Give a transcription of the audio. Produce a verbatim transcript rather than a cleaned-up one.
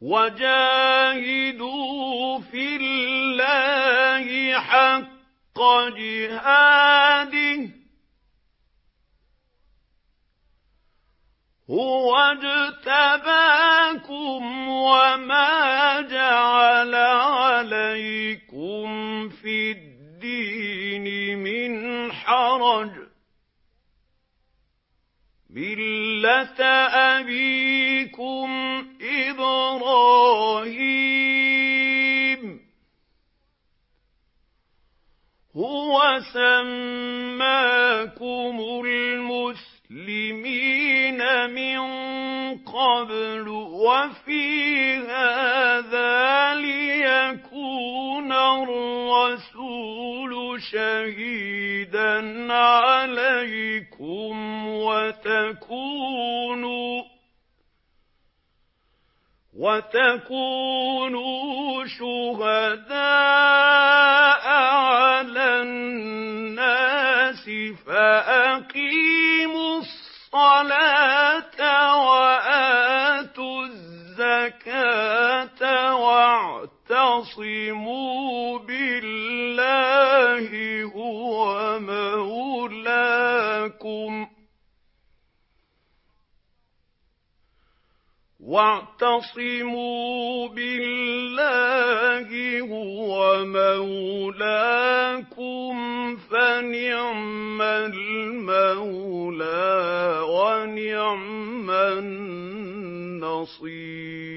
وَجَاهِدُوا فِي اللَّهِ حَقَّ جِهَادِهِ هُوَ اجْتَبَاكُمْ وَمَا جَعَلَ عَلَيْكُمْ فِي الدِّينِ مِنْ حَرَجٍ ۚ مِلَّةَ أَبِيكُمْ إِبْرَاهِيمَ هُوَ سَمَّاكُمُ الْمُسْلِمِينَ مِن قَبْلُ وَفِي هَٰذَا لِيَكُونَ الرَّسُولُ شَهِيدًا عَلَيْكُمْ وَتَكُونُوا وَتَكُونُوا شُهَدَاءَ عَلَى النَّاسِ ۚ فَأَقِيمُوا الصَّلَاةَ وَآتُوا الزَّكَاةَ وَاعْتَصِمُوا بِاللَّهِ هُوَ مَوْلَاكُمْ وَاعْتَصِمُوا بِاللَّهِ هُوَ مَوْلَاكُمْ فَنِعْمَ الْمَوْلَىٰ وَنِعْمَ النَّصِيرُ.